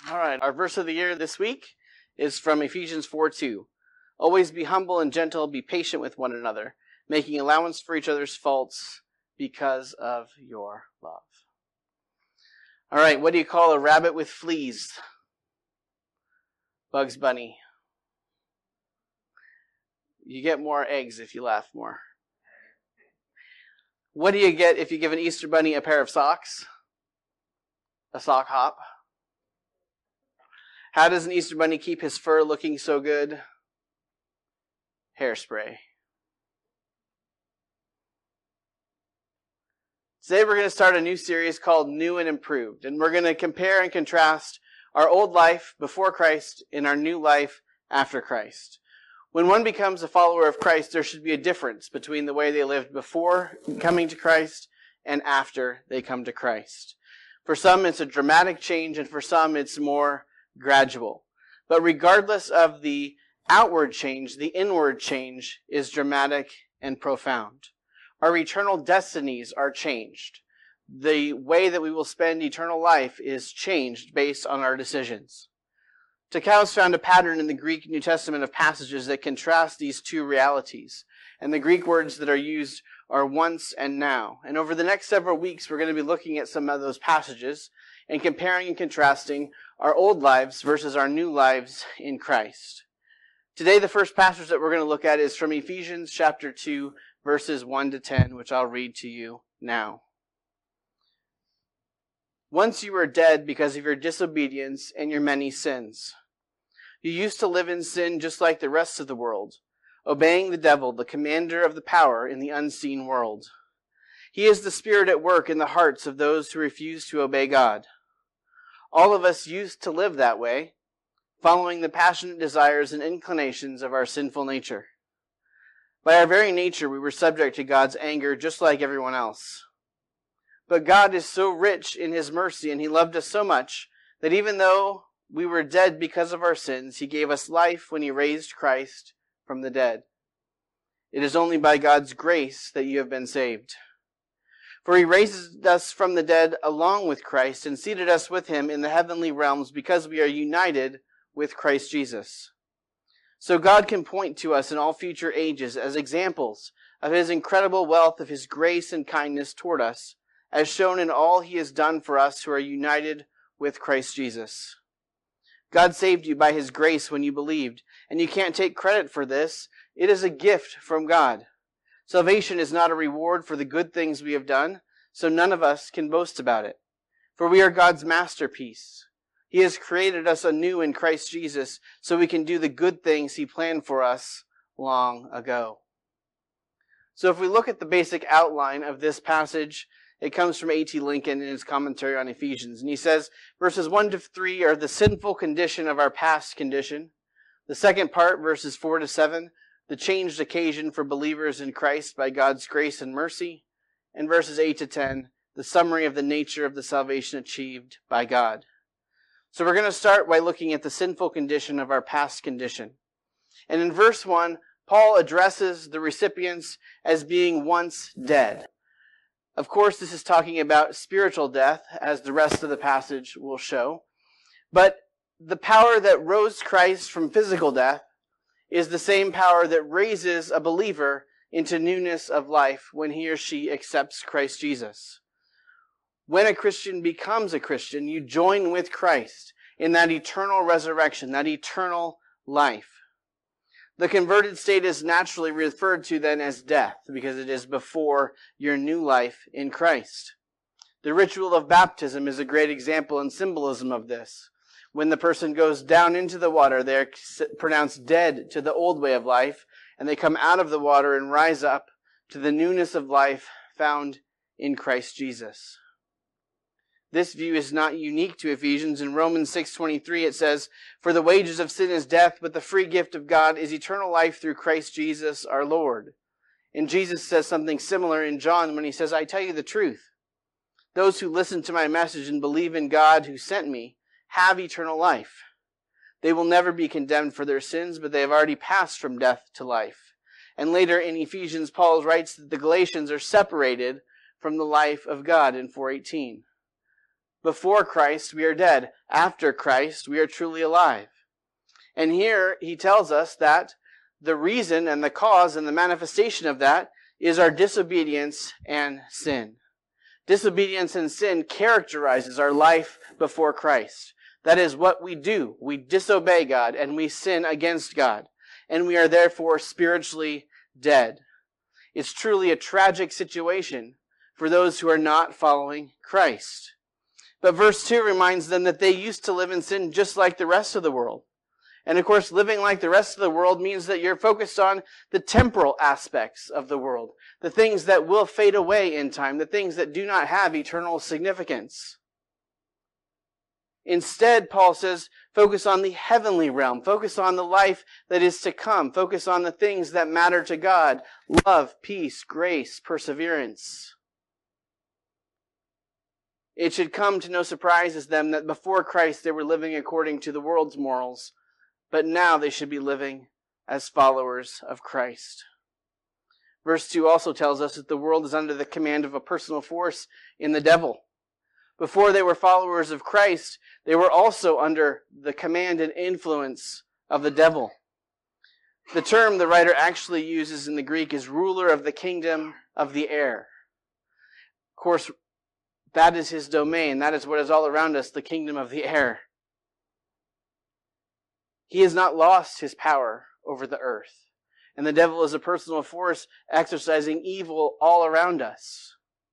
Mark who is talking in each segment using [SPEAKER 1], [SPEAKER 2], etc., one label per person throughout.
[SPEAKER 1] All right, our verse of the year this week is from Ephesians 4:2. Always be humble and gentle, be patient with one another, making allowance for each other's faults because of your love. All right, what do you call a rabbit with fleas? Bugs Bunny. You get more eggs if you laugh more. What do you get if you give an Easter bunny a pair of socks? A sock hop. How does an Easter bunny keep his fur looking so good? Hairspray. Today we're going to start a new series called New and Improved, and we're going to compare and contrast our old life before Christ and our new life after Christ. When one becomes a follower of Christ, there should be a difference between the way they lived before coming to Christ and after they come to Christ. For some, it's a dramatic change, and for some, it's more gradual. But regardless of the outward change, the inward change is dramatic and profound. Our eternal destinies are changed. The way that we will spend eternal life is changed based on our decisions. Takau's found a pattern in the Greek New Testament of passages that contrast these two realities. And the Greek words that are used are once and now. And over the next several weeks, we're going to be looking at some of those passages and comparing and contrasting our old lives versus our new lives in Christ. Today, the first passage that we're going to look at is from Ephesians chapter 2, verses 1 to 10, which I'll read to you now. Once you were dead because of your disobedience and your many sins. You used to live in sin just like the rest of the world, obeying the devil, the commander of the power in the unseen world. He is the spirit at work in the hearts of those who refuse to obey God. All of us used to live that way, following the passionate desires and inclinations of our sinful nature. By our very nature, we were subject to God's anger just like everyone else. But God is so rich in His mercy, and He loved us so much that even though we were dead because of our sins, He gave us life when He raised Christ from the dead. It is only by God's grace that you have been saved. For He raised us from the dead along with Christ and seated us with Him in the heavenly realms because we are united with Christ Jesus. So God can point to us in all future ages as examples of His incredible wealth of His grace and kindness toward us, as shown in all He has done for us who are united with Christ Jesus. God saved you by His grace when you believed, and you can't take credit for this. It is a gift from God. Salvation is not a reward for the good things we have done, so none of us can boast about it. For we are God's masterpiece. He has created us anew in Christ Jesus so we can do the good things He planned for us long ago. So if we look at the basic outline of this passage, it comes from A.T. Lincoln in his commentary on Ephesians. And he says, verses 1 to 3 are the sinful condition of our past condition. The second part, verses 4 to 7, the changed occasion for believers in Christ by God's grace and mercy. And verses 8 to 10, the summary of the nature of the salvation achieved by God. So we're going to start by looking at the sinful condition of our past condition. And in verse 1, Paul addresses the recipients as being once dead. Of course, this is talking about spiritual death, as the rest of the passage will show. But the power that rose Christ from physical death is the same power that raises a believer into newness of life when he or she accepts Christ Jesus. When a Christian becomes a Christian, you join with Christ in that eternal resurrection, that eternal life. The converted state is naturally referred to then as death because it is before your new life in Christ. The ritual of baptism is a great example and symbolism of this. When the person goes down into the water, they are pronounced dead to the old way of life, and they come out of the water and rise up to the newness of life found in Christ Jesus. This view is not unique to Ephesians. In Romans 6:23 it says, "For the wages of sin is death, but the free gift of God is eternal life through Christ Jesus our Lord." And Jesus says something similar in John when he says, "I tell you the truth. Those who listen to my message and believe in God who sent me have eternal life. They will never be condemned for their sins, but they have already passed from death to life." And later in Ephesians, Paul writes that the Galatians are separated from the life of God in 4:18. Before Christ, we are dead. After Christ, we are truly alive. And here he tells us that the reason and the cause and the manifestation of that is our disobedience and sin. Disobedience and sin characterizes our life before Christ. That is what we do. We disobey God and we sin against God. And we are therefore spiritually dead. It's truly a tragic situation for those who are not following Christ. But verse 2 reminds them that they used to live in sin just like the rest of the world. And of course, living like the rest of the world means that you're focused on the temporal aspects of the world, the things that will fade away in time, the things that do not have eternal significance. Instead, Paul says, focus on the heavenly realm, focus on the life that is to come, focus on the things that matter to God: love, peace, grace, perseverance. It should come to no surprise to them that before Christ they were living according to the world's morals, but now they should be living as followers of Christ. Verse 2 also tells us that the world is under the command of a personal force in the devil. Before they were followers of Christ, they were also under the command and influence of the devil. The term the writer actually uses in the Greek is ruler of the kingdom of the air. Of course, that is his domain. That is what is all around us, the kingdom of the air. He has not lost his power over the earth. And the devil is a personal force exercising evil all around us.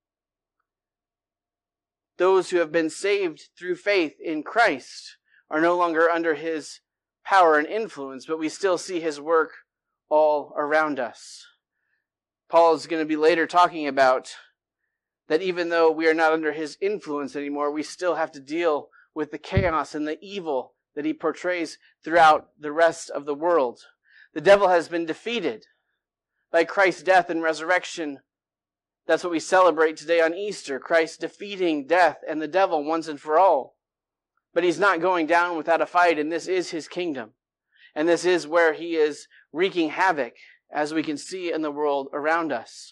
[SPEAKER 1] Those who have been saved through faith in Christ are no longer under his power and influence, but we still see his work all around us. Paul is going to be later talking about that even though we are not under his influence anymore, we still have to deal with the chaos and the evil that he portrays throughout the rest of the world. The devil has been defeated by Christ's death and resurrection. That's what we celebrate today on Easter, Christ defeating death and the devil once and for all. But he's not going down without a fight, and this is his kingdom. And this is where he is wreaking havoc, as we can see in the world around us.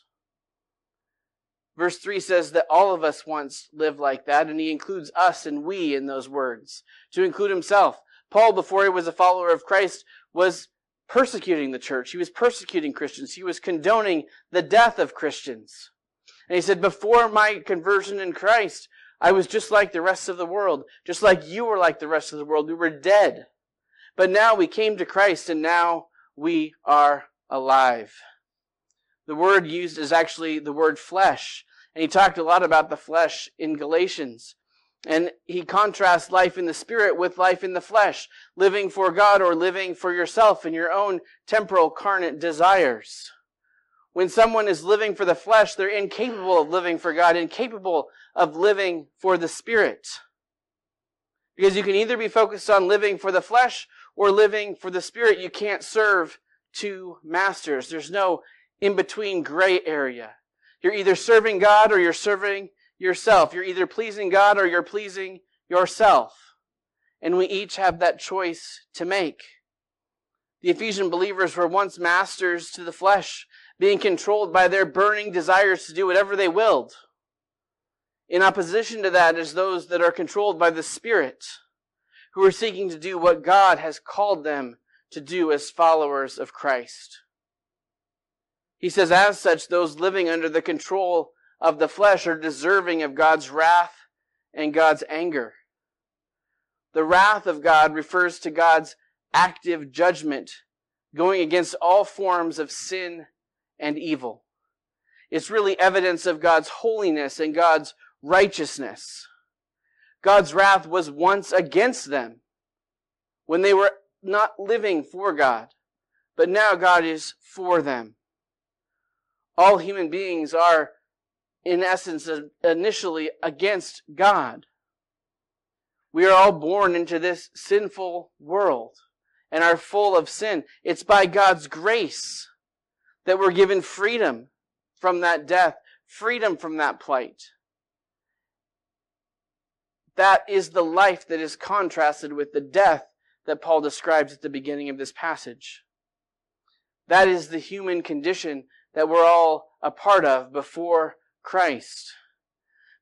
[SPEAKER 1] Verse 3 says that all of us once lived like that, and he includes us and we in those words, to include himself. Paul, before he was a follower of Christ, was persecuting the church. He was persecuting Christians. He was condoning the death of Christians. And he said, before my conversion in Christ, I was just like the rest of the world, just like you were like the rest of the world. We were dead. But now we came to Christ, and now we are alive. The word used is actually the word flesh. And he talked a lot about the flesh in Galatians. And he contrasts life in the spirit with life in the flesh, living for God or living for yourself and your own temporal carnate desires. When someone is living for the flesh, they're incapable of living for God, incapable of living for the Spirit. Because you can either be focused on living for the flesh or living for the Spirit. You can't serve two masters. There's no in-between gray area. You're either serving God or you're serving yourself. You're either pleasing God or you're pleasing yourself. And we each have that choice to make. The Ephesian believers were once masters to the flesh, being controlled by their burning desires to do whatever they willed. In opposition to that is those that are controlled by the Spirit, who are seeking to do what God has called them to do as followers of Christ. He says, as such, those living under the control of the flesh are deserving of God's wrath and God's anger. The wrath of God refers to God's active judgment going against all forms of sin and evil. It's really evidence of God's holiness and God's righteousness. God's wrath was once against them when they were not living for God, but now God is for them. All human beings are, in essence, initially against God. We are all born into this sinful world and are full of sin. It's by God's grace that we're given freedom from that death, freedom from that plight. That is the life that is contrasted with the death that Paul describes at the beginning of this passage. That is the human condition that we're all a part of before Christ.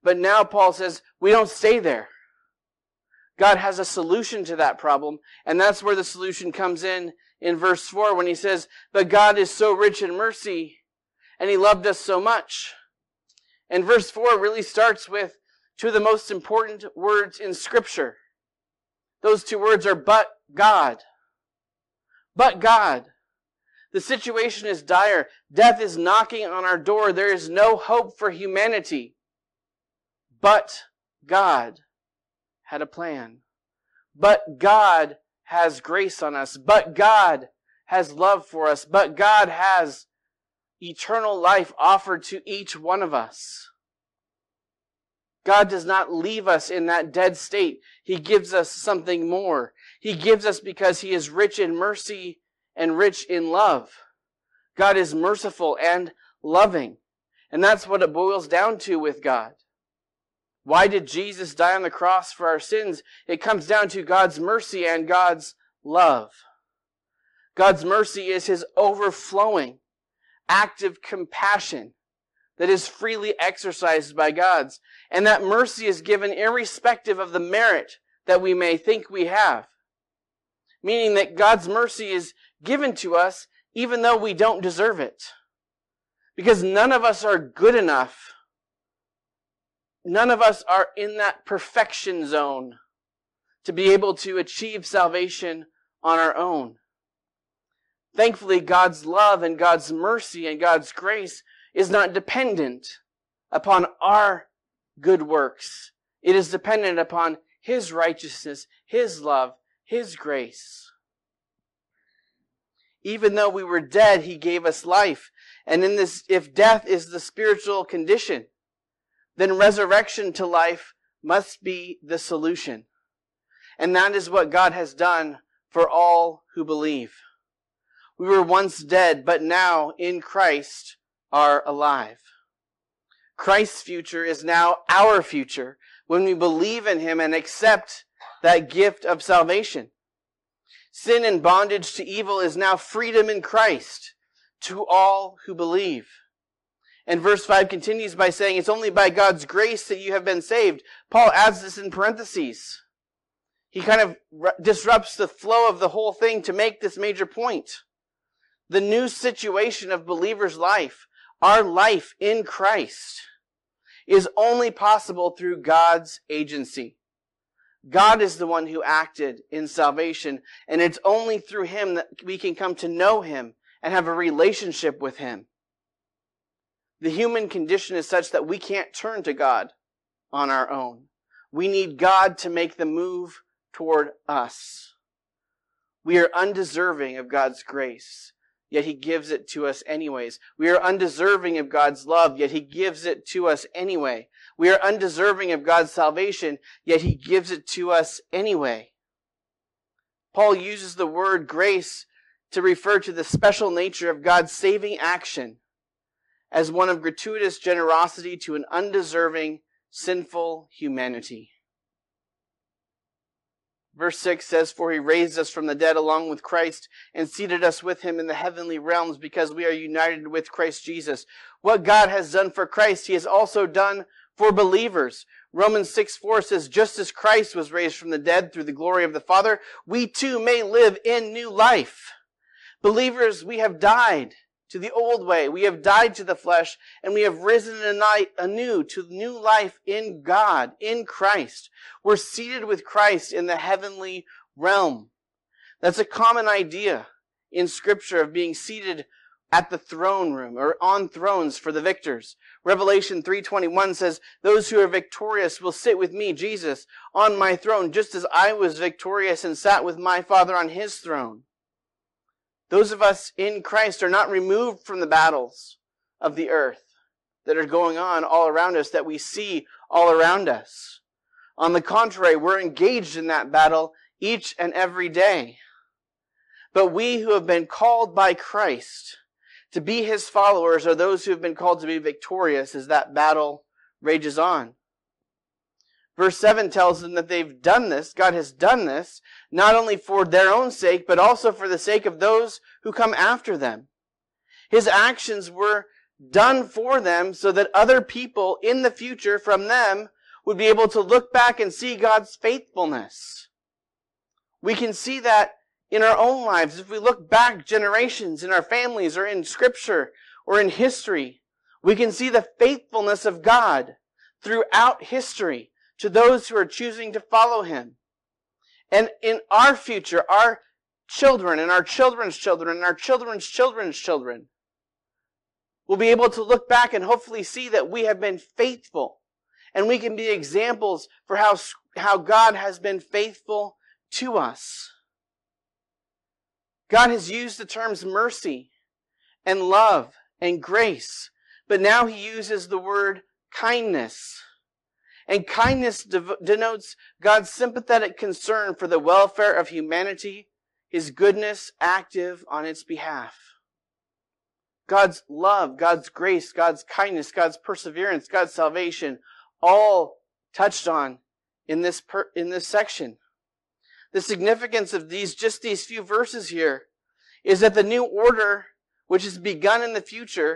[SPEAKER 1] But now Paul says we don't stay there. God has a solution to that problem, and that's where the solution comes in verse 4 when he says, but God is so rich in mercy, and he loved us so much. And verse 4 really starts with two of the most important words in Scripture. Those two words are but God. But God. The situation is dire. Death is knocking on our door. There is no hope for humanity. But God had a plan. But God has grace on us. But God has love for us. But God has eternal life offered to each one of us. God does not leave us in that dead state. He gives us something more. He gives us because he is rich in mercy and rich in love. God is merciful and loving. And that's what it boils down to with God. Why did Jesus die on the cross for our sins? It comes down to God's mercy and God's love. God's mercy is his overflowing, active compassion that is freely exercised by God's. And that mercy is given irrespective of the merit that we may think we have. Meaning that God's mercy is given to us even though we don't deserve it. Because none of us are good enough. None of us are in that perfection zone to be able to achieve salvation on our own. Thankfully, God's love and God's mercy and God's grace is not dependent upon our good works. It is dependent upon his righteousness, his love, his grace. Even though we were dead, he gave us life. And in this, if death is the spiritual condition, then resurrection to life must be the solution. And that is what God has done for all who believe. We were once dead, but now in Christ are alive. Christ's future is now our future when we believe in him and accept that gift of salvation. Sin and bondage to evil is now freedom in Christ to all who believe. And verse 5 continues by saying, it's only by God's grace that you have been saved. Paul adds this in parentheses. He kind of disrupts the flow of the whole thing to make this major point. The new situation of believers' life, our life in Christ, is only possible through God's agency. God is the one who acted in salvation, and it's only through him that we can come to know him and have a relationship with him. The human condition is such that we can't turn to God on our own. We need God to make the move toward us. We are undeserving of God's grace, yet he gives it to us anyways. We are undeserving of God's love, yet he gives it to us anyway. We are undeserving of God's salvation, yet he gives it to us anyway. Paul uses the word grace to refer to the special nature of God's saving action as one of gratuitous generosity to an undeserving, sinful humanity. Verse 6 says, for he raised us from the dead along with Christ and seated us with him in the heavenly realms because we are united with Christ Jesus. What God has done for Christ, he has also done for believers. Romans 6:4 says, just as Christ was raised from the dead through the glory of the Father, we too may live in new life. Believers, we have died to the old way. We have died to the flesh, and we have risen anew to new life in God, in Christ. We're seated with Christ in the heavenly realm. That's a common idea in Scripture of being seated at the throne room or on thrones for the victors. Revelation 3:21 says, those who are victorious will sit with me, Jesus, on my throne, just as I was victorious and sat with my Father on his throne. Those of us in Christ are not removed from the battles of the earth that are going on all around us, that we see all around us. On the contrary, we're engaged in that battle each and every day. But we who have been called by Christ to be his followers are those who have been called to be victorious as that battle rages on. Verse 7 tells them that they've done this, God has done this, not only for their own sake, but also for the sake of those who come after them. His actions were done for them so that other people in the future from them would be able to look back and see God's faithfulness. We can see that in our own lives. If we look back generations in our families or in Scripture or in history, we can see the faithfulness of God throughout history to those who are choosing to follow Him. And in our future, our children and our children's children and our children's children's children will be able to look back and hopefully see that we have been faithful. And we can be examples for how God has been faithful to us. God has used the terms mercy and love and grace, but now He uses the word kindness. And kindness denotes God's sympathetic concern for the welfare of humanity, His goodness active on its behalf. God's love, God's grace, God's kindness, God's perseverance, God's salvation, all touched on in this section. The significance of these few verses here is that the new order which has begun in the future,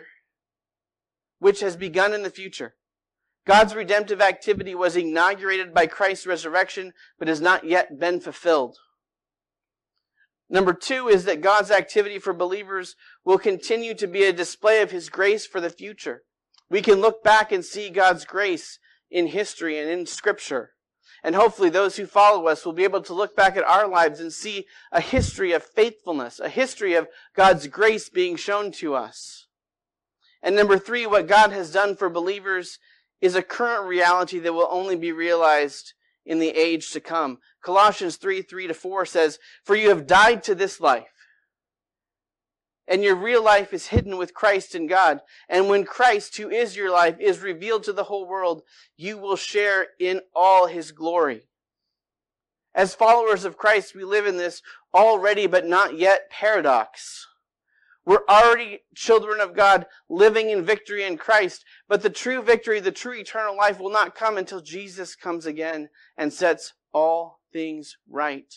[SPEAKER 1] God's redemptive activity was inaugurated by Christ's resurrection, but has not yet been fulfilled. Number 2 is that God's activity for believers will continue to be a display of His grace for the future. We can look back and see God's grace in history and in Scripture. And hopefully those who follow us will be able to look back at our lives and see a history of faithfulness, a history of God's grace being shown to us. And number 3, what God has done for believers is a current reality that will only be realized in the age to come. Colossians 3:3-4 says, "For you have died to this life, and your real life is hidden with Christ in God. And when Christ, who is your life, is revealed to the whole world, you will share in all His glory." As followers of Christ, we live in this already but not yet paradox. We're already children of God, living in victory in Christ, but the true victory, the true eternal life will not come until Jesus comes again and sets all things right.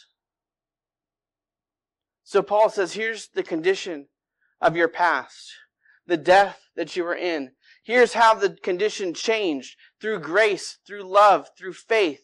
[SPEAKER 1] So Paul says, here's the condition of your past, the death that you were in. Here's how the condition changed through grace, through love, through faith.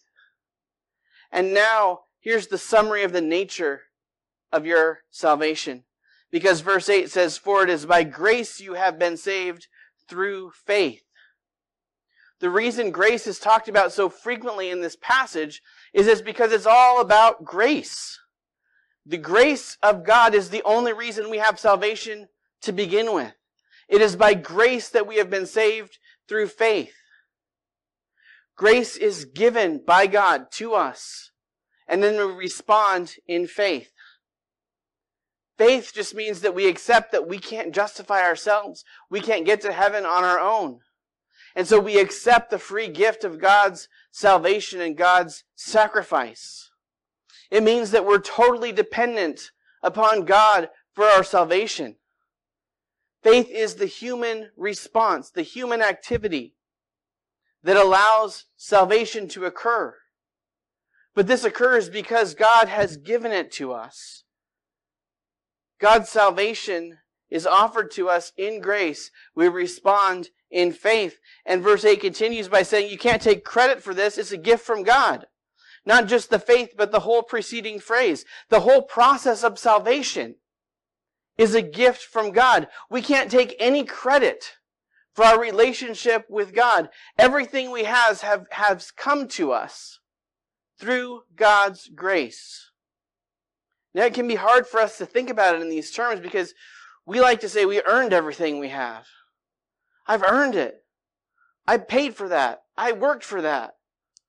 [SPEAKER 1] And now, here's the summary of the nature of your salvation. Because verse 8 says, "For it is by grace you have been saved through faith." The reason grace is talked about so frequently in this passage is because it's all about grace. The grace of God is the only reason we have salvation to begin with. It is by grace that we have been saved through faith. Grace is given by God to us, and then we respond in faith. Faith just means that we accept that we can't justify ourselves. We can't get to heaven on our own. And so we accept the free gift of God's salvation and God's sacrifice. It means that we're totally dependent upon God for our salvation. Faith is the human response, the human activity that allows salvation to occur. But this occurs because God has given it to us. God's salvation is offered to us in grace. We respond in faith. And verse 8 continues by saying, you can't take credit for this. It's a gift from God. Not just the faith, but the whole preceding phrase. The whole process of salvation is a gift from God. We can't take any credit for our relationship with God. Everything we has come to us through God's grace. Now, it can be hard for us to think about it in these terms because we like to say we earned everything we have. I've earned it. I paid for that. I worked for that.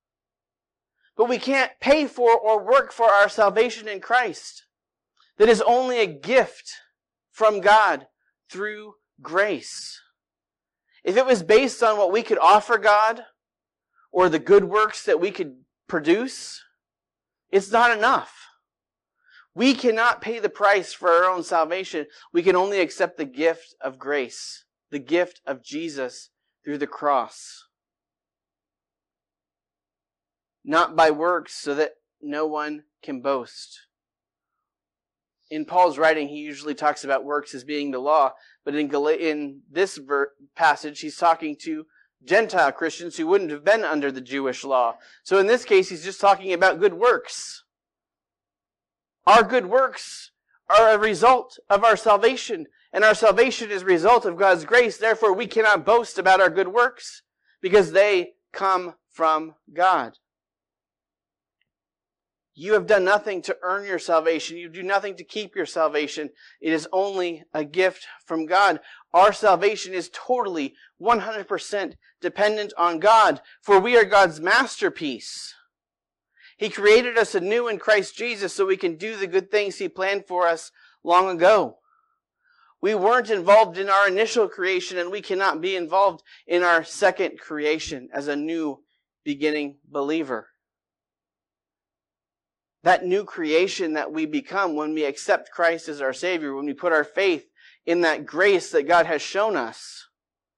[SPEAKER 1] But we can't pay for or work for our salvation in Christ. That is only a gift from God through grace. If it was based on what we could offer God or the good works that we could produce, it's not enough. We cannot pay the price for our own salvation. We can only accept the gift of grace, the gift of Jesus through the cross. Not by works, so that no one can boast. In Paul's writing, he usually talks about works as being the law, But in this passage, he's talking to Gentile Christians who wouldn't have been under the Jewish law. So in this case, he's just talking about good works. Our good works are a result of our salvation, and our salvation is a result of God's grace. Therefore, we cannot boast about our good works because they come from God. You have done nothing to earn your salvation. You do nothing to keep your salvation. It is only a gift from God. Our salvation is totally, 100% dependent on God, for we are God's masterpiece. He created us anew in Christ Jesus so we can do the good things He planned for us long ago. We weren't involved in our initial creation, and we cannot be involved in our second creation as a new beginning believer. That new creation that we become when we accept Christ as our Savior, when we put our faith in that grace that God has shown us,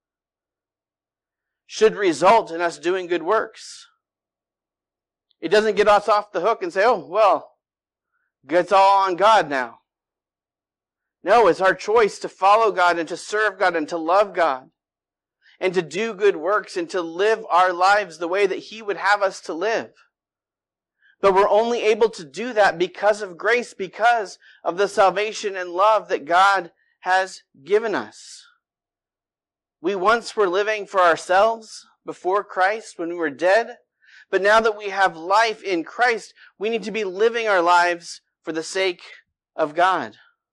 [SPEAKER 1] should result in us doing good works. It doesn't get us off the hook and say, oh, well, it's all on God now. No, it's our choice to follow God and to serve God and to love God and to do good works and to live our lives the way that He would have us to live. But we're only able to do that because of grace, because of the salvation and love that God has given us. We once were living for ourselves before Christ when we were dead, but now that we have life in Christ, we need to be living our lives for the sake of God.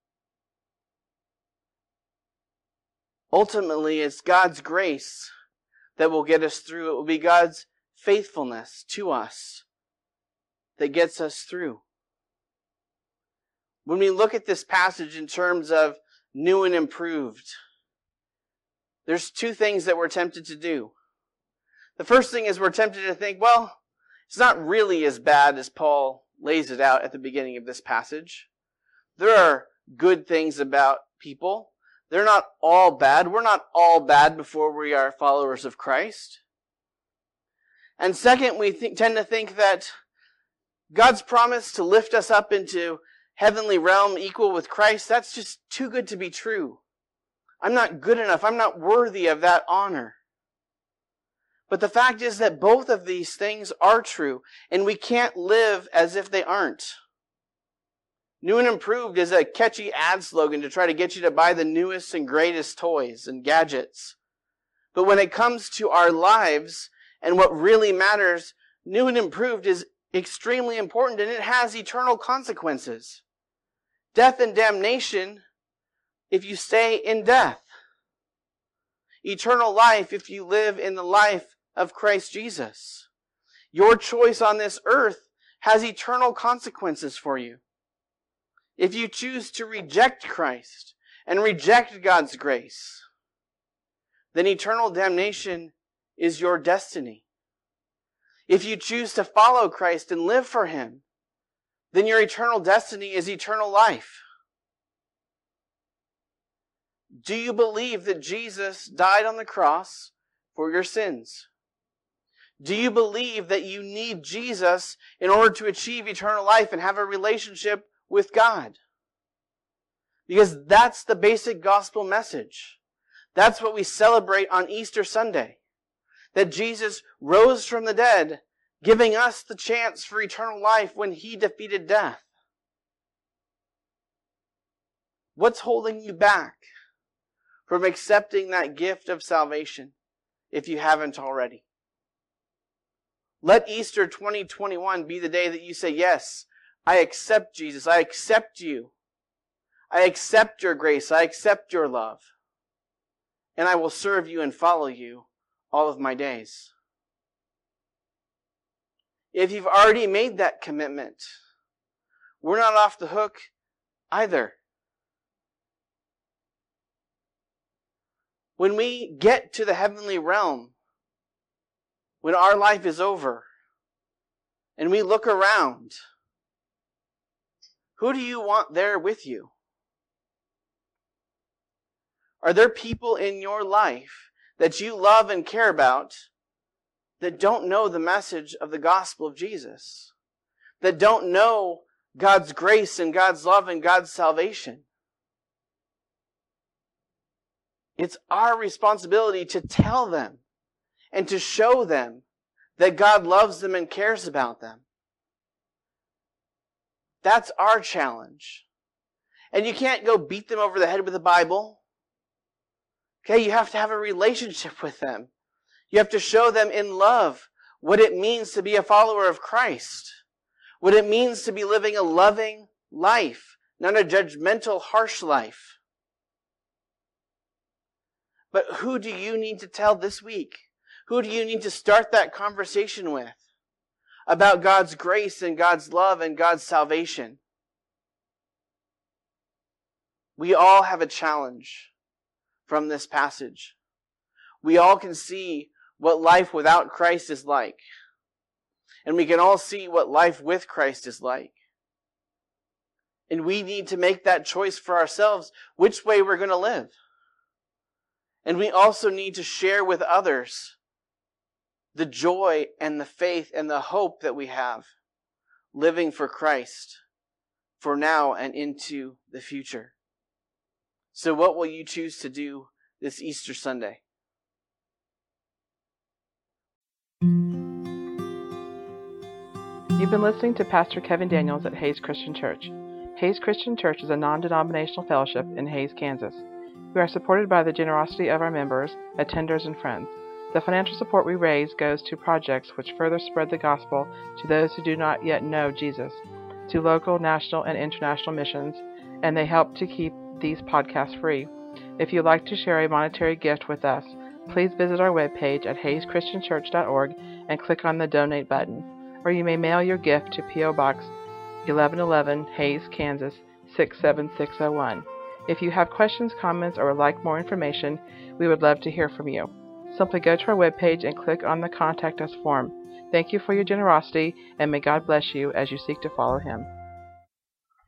[SPEAKER 1] Ultimately, it's God's grace that will get us through. It will be God's faithfulness to us that gets us through. When we look at this passage in terms of new and improved, there's two things that we're tempted to do. The first thing is we're tempted to think, well, it's not really as bad as Paul lays it out at the beginning of this passage. There are good things about people. They're not all bad. We're not all bad before we are followers of Christ. And second, we tend to think that God's promise to lift us up into heavenly realm equal with Christ, that's just too good to be true. I'm not good enough. I'm not worthy of that honor. But the fact is that both of these things are true, and we can't live as if they aren't. New and improved is a catchy ad slogan to try to get you to buy the newest and greatest toys and gadgets. But when it comes to our lives and what really matters, new and improved is extremely important, and it has eternal consequences. Death and damnation if you stay in death. Eternal life if you live in the life of Christ Jesus. Your choice on this earth has eternal consequences for you. If you choose to reject Christ and reject God's grace, then eternal damnation is your destiny. If you choose to follow Christ and live for Him, then your eternal destiny is eternal life. Do you believe that Jesus died on the cross for your sins? Do you believe that you need Jesus in order to achieve eternal life and have a relationship with God? Because that's the basic gospel message. That's what we celebrate on Easter Sunday. That Jesus rose from the dead, giving us the chance for eternal life when He defeated death. What's holding you back from accepting that gift of salvation if you haven't already? Let Easter 2021 be the day that you say, yes, I accept Jesus. I accept you. I accept your grace. I accept your love. And I will serve you and follow you all of my days. If you've already made that commitment, we're not off the hook either. When we get to the heavenly realm, when our life is over, and we look around, who do you want there with you? Are there people in your life that you love and care about that don't know the message of the gospel of Jesus? That don't know God's grace and God's love and God's salvation? It's our responsibility to tell them and to show them that God loves them and cares about them. That's our challenge. And you can't go beat them over the head with the Bible. Okay, you have to have a relationship with them. You have to show them in love what it means to be a follower of Christ. What it means to be living a loving life, not a judgmental, harsh life. But who do you need to tell this week? Who do you need to start that conversation with about God's grace and God's love and God's salvation? We all have a challenge from this passage. We all can see what life without Christ is like. And we can all see what life with Christ is like. And we need to make that choice for ourselves, which way we're going to live. And we also need to share with others the joy and the faith and the hope that we have living for Christ for now and into the future. So what will you choose to do this Easter Sunday?
[SPEAKER 2] You've been listening to Pastor Kevin Daniels at Hays Christian Church. Hays Christian Church is a non-denominational fellowship in Hays, Kansas. We are supported by the generosity of our members, attenders, and friends. The financial support we raise goes to projects which further spread the gospel to those who do not yet know Jesus, to local, national, and international missions, and they help to keep these podcasts free. If you'd like to share a monetary gift with us, please visit our webpage at hayschristianchurch.org and click on the Donate button. Or you may mail your gift to P.O. Box 1111, Hays, Kansas 67601. If you have questions, comments, or would like more information, we would love to hear from you. Simply go to our webpage and click on the Contact Us form. Thank you for your generosity, and may God bless you as you seek to follow Him.